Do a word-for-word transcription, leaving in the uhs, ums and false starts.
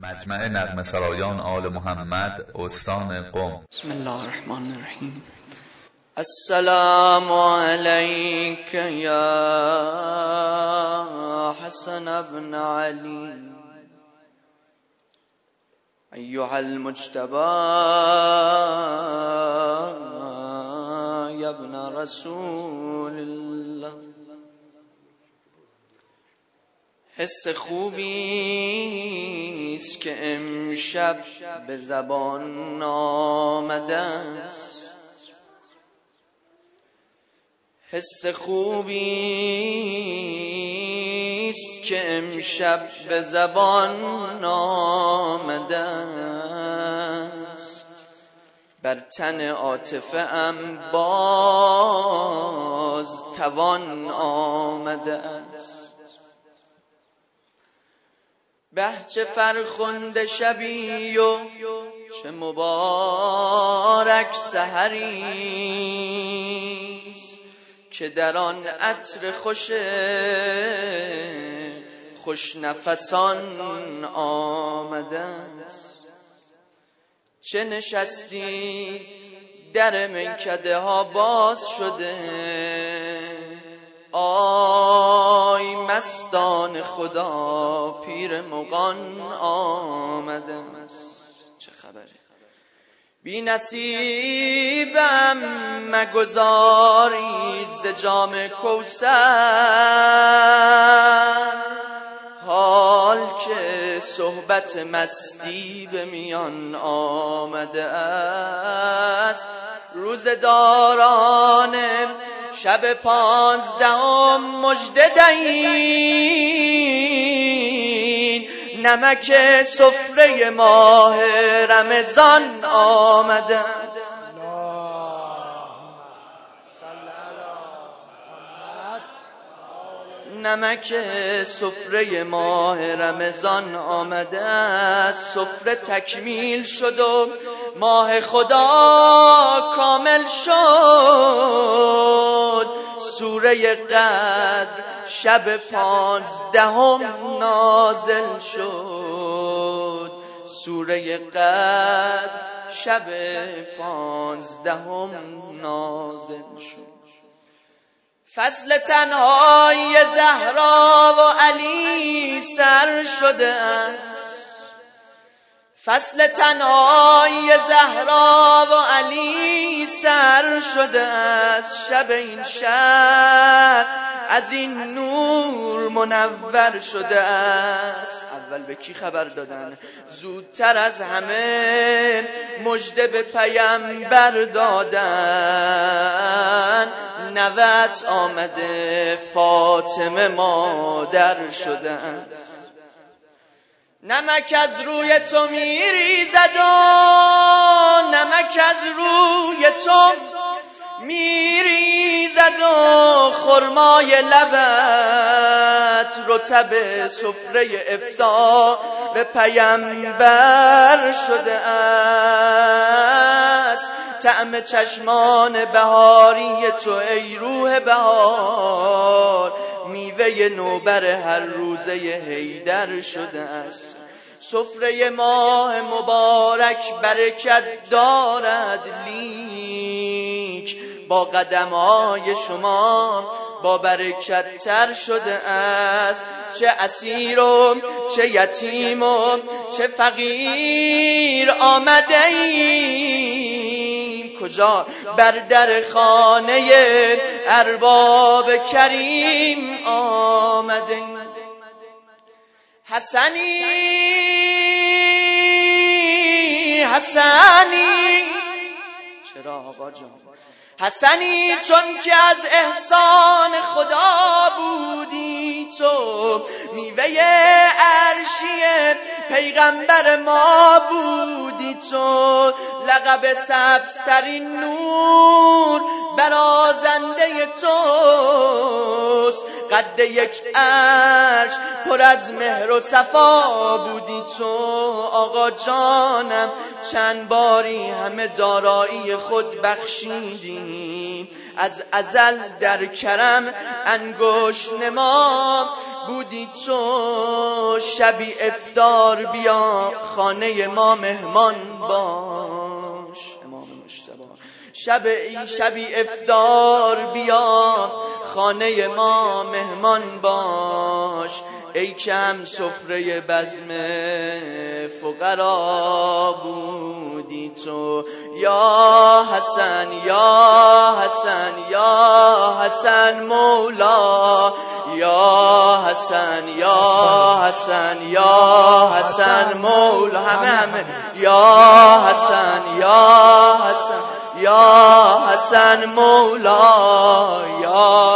مجمع نغمه سرایان آل محمد استان قم. بسم الله الرحمن الرحیم. السلام علیک یا حسن بن علی ایها المجتبی یا ابن رسول الله. حس خوبی است که امشب به زبان آمده است، حس خوبی است که امشب به زبان آمده است، بر تن عاطفه ام باز توان آمده است. به چه فرخنده شبی و چه مبارک سحری است که در آن عطر خوش خوش نفسان آمده است. چه نشستی در میکده ها باز شده، آی مستان خدا پیر مغان آمده است. چه خبره؟ بی نصیبم مگذارید ز جام کوثر، حال که صحبت مستی به میان آمده است. روزداران شب پانزدهم مژده دهید، نمک سفره ماه رمضان آمده. نمک سفره ماه رمضان آمده است. سفره تکمیل شد و ماه خدا کامل شد. سوره قدر شب پانزدهم نازل شد. سوره قدر شب پانزدهم نازل شد. فصل تنهایی زهرا و علی سر شده است. فصل تنهایی زهرا و علی سر شده است. شب این شهر از این نور منور شده است. اول به کی خبر دادن؟ زودتر از همه مژده به پیامبر دادن. نوت آمده فاطمه مادر شده است. نمک از روی تو میریزد و نمک از روی تو میریزد و خرمای لبت رطب سفره افطار به پیامبر شده است. طعم چشمان بهاری تو ای روح بهار، میوه نوبر هر روزه حیدر شده است. سفره ماه مبارک برکت دارد، لیک با قدم‌های شما با برکت تر شده است. چه اسیر و چه یتیم و چه فقیر آمده ایم، کجا بر در خانه ارباب کریم آمده ایم. حسنی حسنی چرا آقا جان؟ حسنی چون که از احسان خدا بودی تو، میوه عرشی پیغمبر ما بودی تو. لقب سبزترین نور برازنده توست. قد یک عرش پر از مهر و صفا بودی تو. آقا جانم چند باری همه دارایی خود بخشیدی، از ازل در کرم انگشت نما بودی تو، شبی افطار بیا خانه ما مهمان باش. امام مجتبی شب شبی افطار بیا خانه ما مهمان باش. ای که هم سفره بزم فقرا بودی تو، یا حسن یا حسن یا حسن مولا، یا حسن یا حسن یا حسن مولا. همه همه یا حسن یا حسن یا حسن مولا، یا